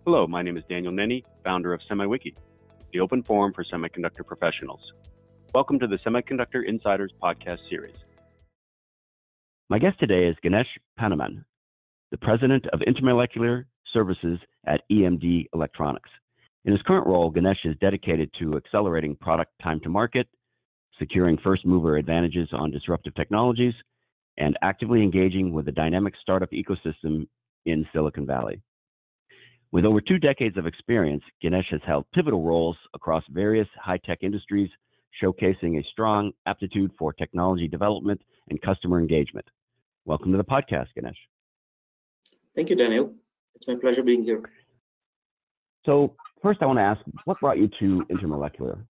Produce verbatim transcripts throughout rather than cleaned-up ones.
Hello, my name is Daniel Nenny, founder of SemiWiki, the open forum for semiconductor professionals. Welcome to the Semiconductor Insiders podcast series. My guest today is Ganesh Pannaman, the president of Intermolecular Services at E M D Electronics. In his current role, Ganesh is dedicated to accelerating product time to market, securing first mover advantages on disruptive technologies, and actively engaging with the dynamic startup ecosystem in Silicon Valley. With over two decades of experience, Ganesh has held pivotal roles across various high-tech industries, showcasing a strong aptitude for technology development and customer engagement. Welcome to the podcast, Ganesh. Thank you, Daniel. It's my pleasure being here. So first I want to ask, what brought you to Intermolecular?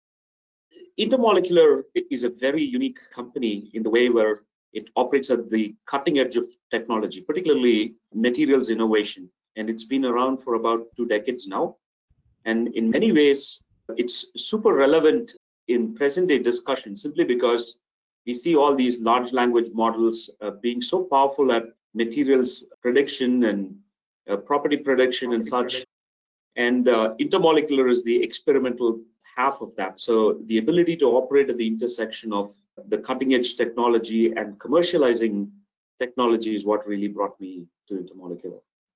Intermolecular is a very unique company in the way where it operates at the cutting edge of technology, particularly materials innovation. And it's been around for about two decades now. And in many ways, it's super relevant in present day discussion simply because we see all these large language models uh, being so powerful at materials prediction and uh, property prediction and such. And uh, Intermolecular is the experimental half of that. So the ability to operate at the intersection of the cutting edge technology and commercializing technology is what really brought me to Intermolecular.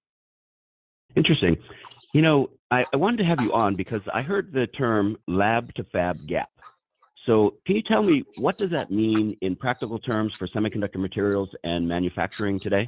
Interesting. You know, I, I wanted to have you on because I heard the term lab to fab gap. So can you tell me, what does that mean in practical terms for semiconductor materials and manufacturing today?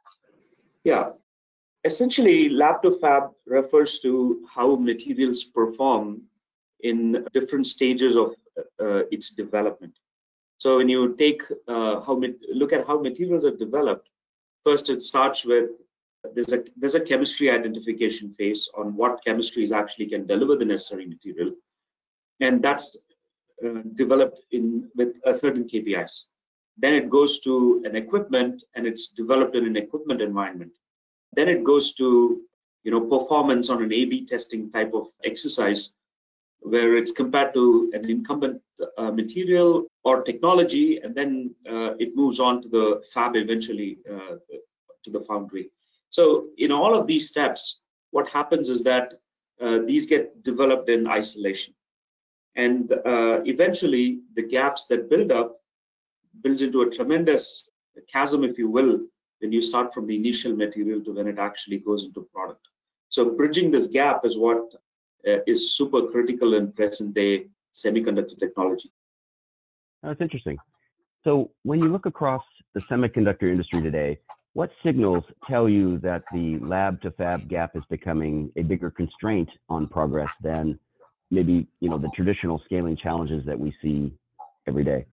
Yeah, essentially lab to fab refers to how materials perform in different stages of uh, its development. So when you take uh, how look at how materials are developed, first it starts with there's a there's a chemistry identification phase on what chemistries actually can deliver the necessary material, and that's uh, developed in with a certain K P Is. Then it goes to an equipment, and it's developed in an equipment environment. Then it goes to you know performance on an A B testing type of exercise, where it's compared to an incumbent uh, material or technology, and then uh, it moves on to the fab eventually uh, to the foundry. So in all of these steps, what happens is that uh, these get developed in isolation. And uh, eventually the gaps that build up builds into a tremendous chasm, if you will, when you start from the initial material to when it actually goes into product. So bridging this gap is what uh, is super critical in present day semiconductor technology. That's interesting. So when you look across the semiconductor industry today, what signals tell you that the lab to fab gap is becoming a bigger constraint on progress than maybe you know the traditional scaling challenges that we see every day?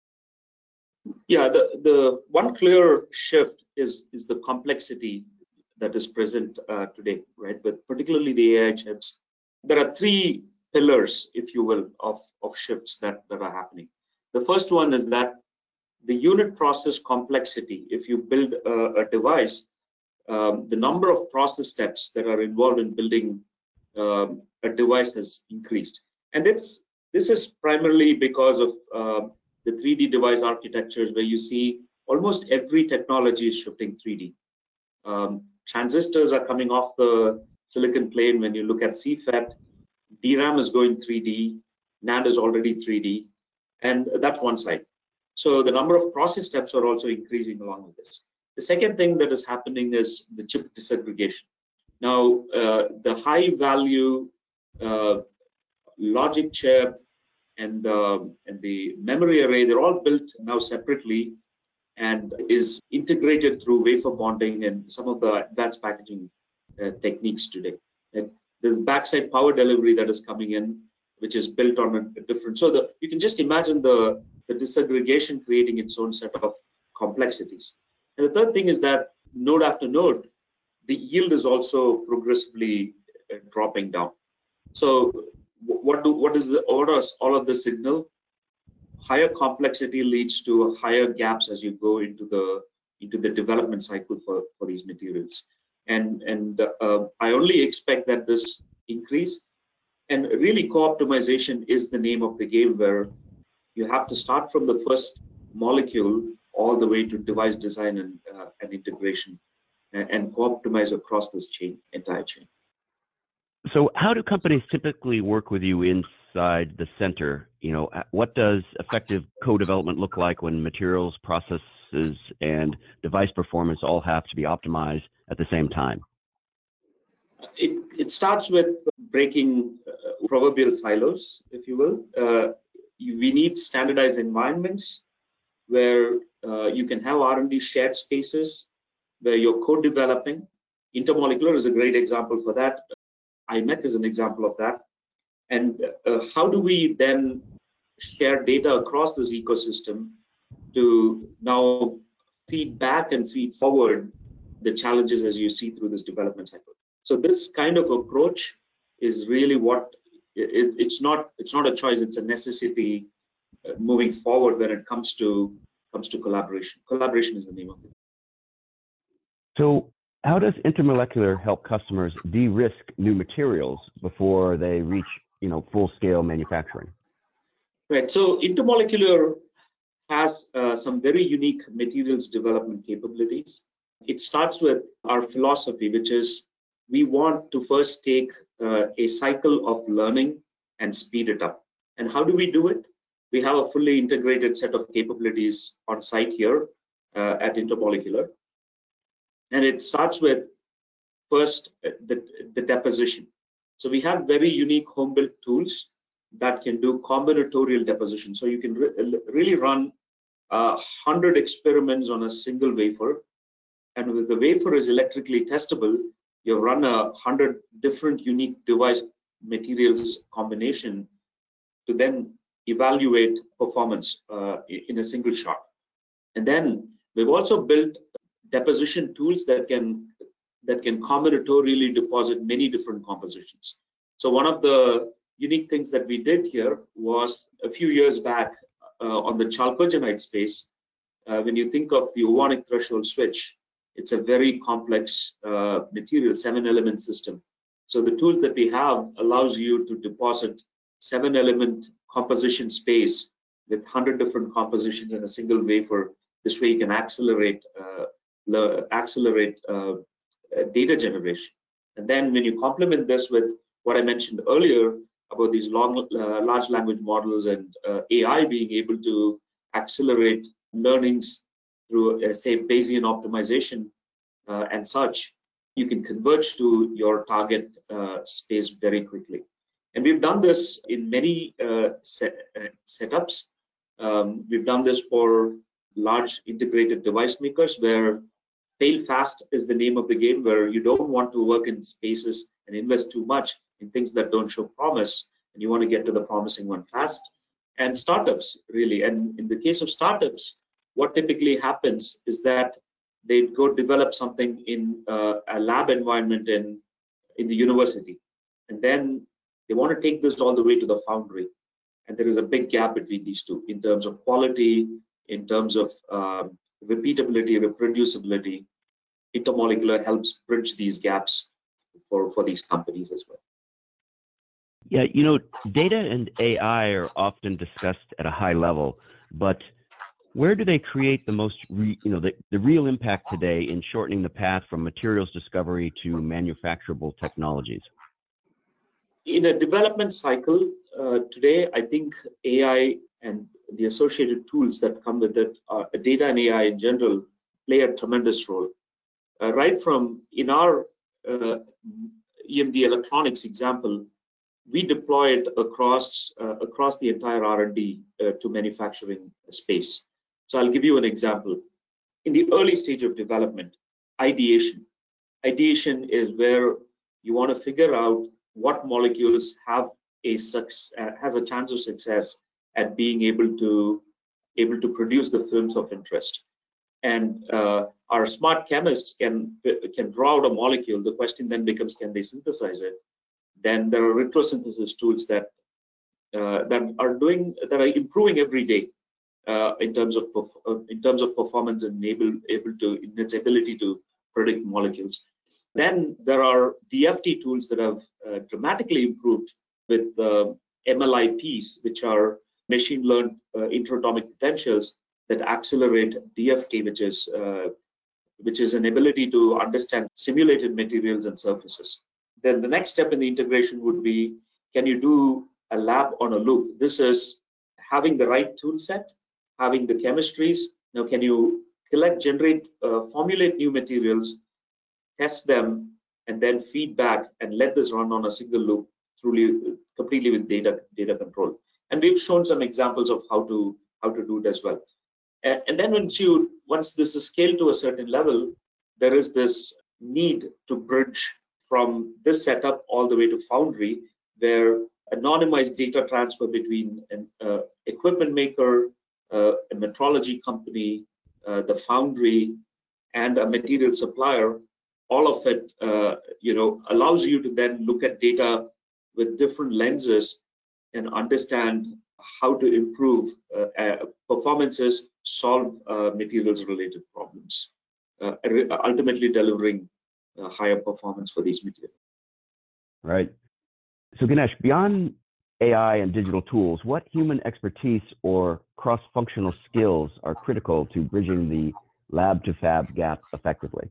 Yeah, the, the one clear shift is, is the complexity that is present uh, today, right? But particularly the A I chips. There are three pillars, if you will, of, of shifts that, that are happening. The first one is that the unit process complexity, if you build a, a device, um, the number of process steps that are involved in building um, a device has increased. And it's, this is primarily because of uh, the three D device architectures, where you see almost every technology is shifting three D. Um, transistors are coming off the silicon plane. When you look at C FET, D RAM is going three D, NAND is already three D, and that's one side. So the number of process steps are also increasing along with this. The second thing that is happening is the chip disaggregation. Now, uh, the high value uh, logic chip and, uh, and the memory array, they're all built now separately and is integrated through wafer bonding and some of the advanced packaging uh, techniques today. And the backside power delivery that is coming in, which is built on a different, so the, you can just imagine the the disaggregation creating its own set of complexities. And the third thing is that node after node, the yield is also progressively uh, dropping down. So what do what is the orders all of the signal? Higher complexity leads to higher gaps as you go into the into the development cycle for, for these materials. And and uh, I only expect that this increase, and really co-optimization is the name of the game, where you have to start from the first molecule all the way to device design and, uh, and integration, and, and co-optimize across this chain, entire chain. So how do companies typically work with you inside the center? You know, what does effective co-development look like when materials, processes, and device performance all have to be optimized at the same time? It, it starts with breaking uh, proverbial silos, if you will. Uh, you, we need standardized environments where uh, you can have R and D shared spaces where you're co-developing. Intermolecular is a great example for that. I M E C is an example of that. And uh, how do we then share data across this ecosystem to now feed back and feed forward the challenges as you see through this development cycle? So this kind of approach is really what it, it's not. It's not a choice. It's a necessity uh, moving forward when it comes to comes to collaboration. Collaboration is the name of it. So how does Intermolecular help customers de-risk new materials before they reach, you know, full-scale manufacturing? Right. So Intermolecular has uh, some very unique materials development capabilities. It starts with our philosophy, which is we want to first take uh, a cycle of learning and speed it up. And how do we do it? We have a fully integrated set of capabilities on site here uh, at Intermolecular. And it starts with first the, the deposition. So we have very unique home-built tools that can do combinatorial deposition. So you can re really run uh, one hundred experiments on a single wafer. And with the wafer is electrically testable, you run a one hundred different unique device materials combination to then evaluate performance uh, in a single shot. And then we've also built deposition tools that can that can combinatorially deposit many different compositions. So one of the unique things that we did here was a few years back uh, on the chalcogenide space. Uh, when you think of the Ovonic threshold switch, it's a very complex uh, material, seven element system. So the tool that we have allows you to deposit seven element composition space with one hundred different compositions in a single wafer. This way you can accelerate uh, accelerate uh, data generation. And then when you complement this with what I mentioned earlier about these long, uh, large language models and uh, A I being able to accelerate learnings through, uh, say, Bayesian optimization uh, and such, you can converge to your target uh, space very quickly. And we've done this in many uh, set, uh, setups. Um, we've done this for large integrated device makers where fail fast is the name of the game, where you don't want to work in spaces and invest too much in things that don't show promise, and you want to get to the promising one fast. And startups, really. And in the case of startups, what typically happens is that they go develop something in uh, a lab environment in, in the university. And then they want to take this all the way to the foundry. And there is a big gap between these two in terms of quality, in terms of um, repeatability, reproducibility. Intermolecular helps bridge these gaps for, for these companies as well. Yeah, you know, data and A I are often discussed at a high level, but where do they create the most, re, you know, the, the real impact today in shortening the path from materials discovery to manufacturable technologies? In a development cycle uh, today, I think A I and the associated tools that come with it, uh, data and A I in general, play a tremendous role. Uh, right from in our uh, E M D electronics example, we deploy it across uh, across the entire R and D uh, to manufacturing space. So I'll give you an example. In the early stage of development, ideation. Ideation is where you want to figure out what molecules have a success, uh, has a chance of success at being able to able to produce the films of interest. And uh, our smart chemists can can draw out a molecule. The question then becomes, can they synthesize it? Then there are retrosynthesis tools that uh, that are doing that are improving every day uh, in terms of uh, in terms of performance and able able to in its ability to predict molecules. Then there are D F T tools that have uh, dramatically improved with uh, M L I Ps, which are machine learned uh, interatomic potentials that accelerate D F T, which is uh, which is an ability to understand simulated materials and surfaces. then the next step in the integration would be, can you do a lab on a loop? This is having the right tool set, having the chemistries. Now, can you collect, generate, uh, formulate new materials, test them, and then feedback and let this run on a single loop, truly, completely with data data control. And we've shown some examples of how to how to do it as well. And, and then once you once this is scaled to a certain level, there is this need to bridge from this setup all the way to Foundry, where anonymized data transfer between an uh, equipment maker, uh, a metrology company, uh, the foundry, and a material supplier, all of it, uh, you know, allows you to then look at data with different lenses and understand how to improve uh, uh, performances, solve uh, materials-related problems, uh, ultimately delivering uh, higher performance for these materials. Right. So Ganesh, beyond A I and digital tools, what human expertise or cross-functional skills are critical to bridging the lab to fab gap effectively?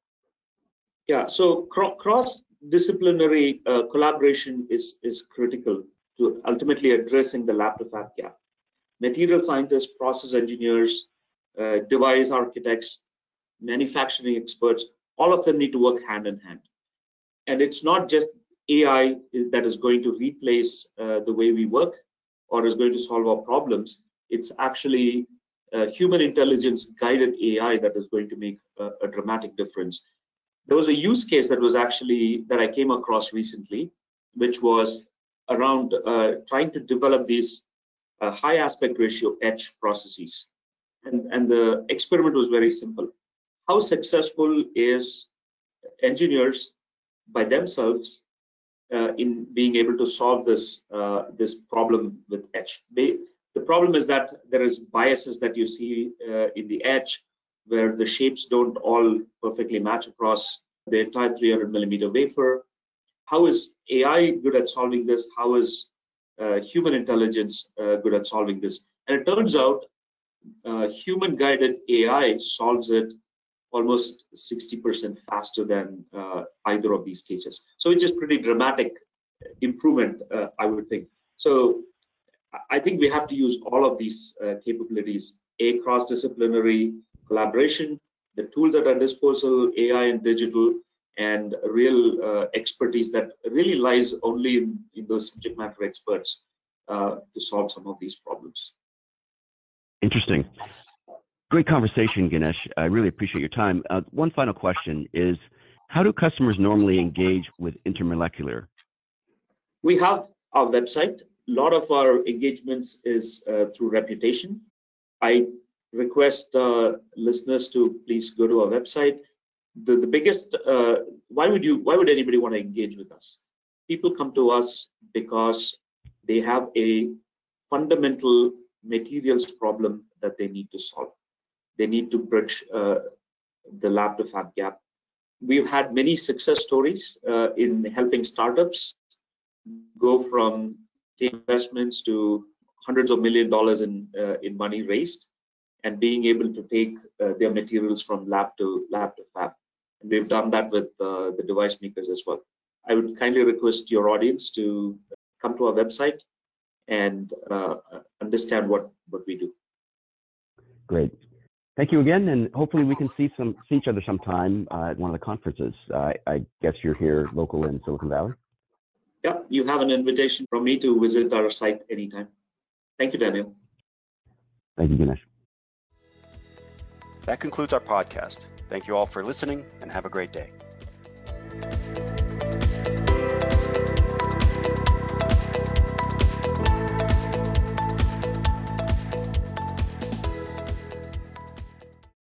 Yeah, so cr cross-disciplinary uh, collaboration is, is critical to ultimately addressing the lab to fab gap. Material scientists, process engineers, uh, device architects, manufacturing experts, all of them need to work hand in hand. And it's not just A I that is going to replace uh, the way we work or is going to solve our problems. It's actually uh, human intelligence guided A I that is going to make a, a dramatic difference. There was a use case that was actually that I came across recently, which was around uh, trying to develop these uh, high aspect ratio etch processes. And, and the experiment was very simple. How successful is engineers by themselves uh, in being able to solve this uh, this problem with etch? They, the problem is that there is biases that you see uh, in the etch, where the shapes don't all perfectly match across the entire three hundred millimeter wafer. How is A I good at solving this? How is uh, human intelligence uh, good at solving this? And it turns out uh, human guided A I solves it almost sixty percent faster than uh, either of these cases. So it's just pretty dramatic improvement, uh, I would think. So I think we have to use all of these uh, capabilities, a cross-disciplinary collaboration, the tools at our disposal, A I and digital, and real uh, expertise that really lies only in, in those subject matter experts uh, to solve some of these problems. Interesting. Great conversation, Ganesh. I really appreciate your time. Uh, one final question is, how do customers normally engage with Intermolecular? We have our website. A lot of our engagements is uh, through reputation. I request uh, listeners to please go to our website. The, the biggest, uh, why would you, why would anybody want to engage with us? People come to us because they have a fundamental materials problem that they need to solve. They need to bridge uh, the lab to fab gap. We've had many success stories uh, in helping startups go from investments to hundreds of million dollars in uh, in money raised, and being able to take uh, their materials from lab to lab to fab. And we've done that with uh, the device makers as well. I would kindly request your audience to come to our website and uh, understand what what we do. Great. Thank you again, and hopefully we can see some see each other sometime uh, at one of the conferences. Uh, I guess you're here local in Silicon Valley. Yeah, you have an invitation from me to visit our site anytime. Thank you, Daniel. Thank you, Ganesh. That concludes our podcast. Thank you all for listening, and have a great day.